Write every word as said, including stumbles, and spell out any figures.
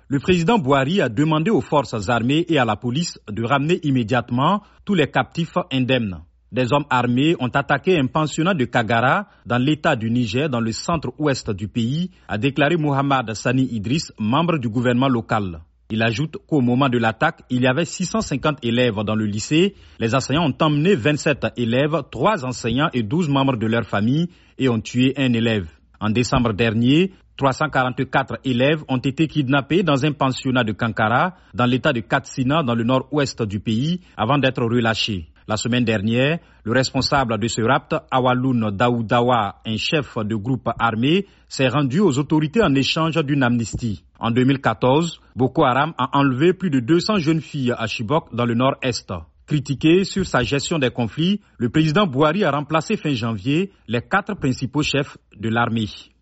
Le président Buhari a demandé aux forces armées et à la police de ramener immédiatement tous les captifs indemnes. Des hommes armés ont attaqué un pensionnat de Kagara dans l'état du Niger, dans le centre-ouest du pays, a déclaré Mohamed Sani Idriss, membre du gouvernement local. Il ajoute qu'au moment de l'attaque, il y avait six cent cinquante élèves dans le lycée. Les enseignants ont emmené vingt-sept élèves, trois enseignants et douze membres de leur famille et ont tué un élève. En décembre dernier, trois cent quarante-quatre élèves ont été kidnappés dans un pensionnat de Kankara, dans l'état de Katsina, dans le nord-ouest du pays, avant d'être relâchés. La semaine dernière, le responsable de ce rapt, Awaloun Daoudawa, un chef de groupe armé, s'est rendu aux autorités en échange d'une amnistie. En deux mille quatorze, Boko Haram a enlevé plus de deux cents jeunes filles à Chibok, dans le nord-est. Critiqué sur sa gestion des conflits, le président Buhari a remplacé fin janvier les quatre principaux chefs de l'armée.